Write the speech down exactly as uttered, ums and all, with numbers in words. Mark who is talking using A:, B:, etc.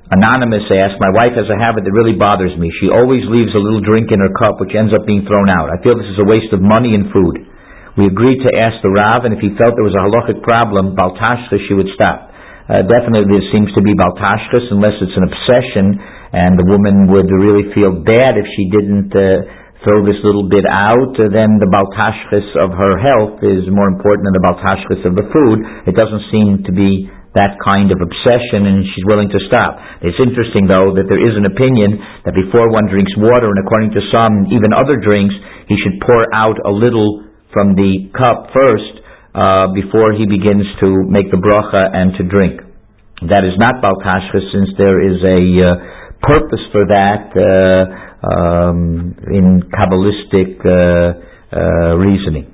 A: Anonymous asked, my wife has a habit that really bothers me. She always leaves a little drink in her cup which ends up being thrown out. I feel this is a waste of money and food. We agreed to ask the Rav, and if he felt there was a halachic problem, Baltashchis, she would stop. Uh, definitely this seems to be Baltashchis unless it's an obsession, and the woman would really feel bad if she didn't uh, throw this little bit out. Uh, then the Baltashchis of her health is more important than the Baltashchis of the food. It doesn't seem to be that kind of obsession, and she's willing to stop. It's interesting, though, that there is an opinion that before one drinks water, and according to some, even other drinks, he should pour out a little from the cup first uh, before he begins to make the bracha and to drink. That is not Baltashchis, since there is a uh, purpose for that uh, um, in Kabbalistic uh, uh, reasoning.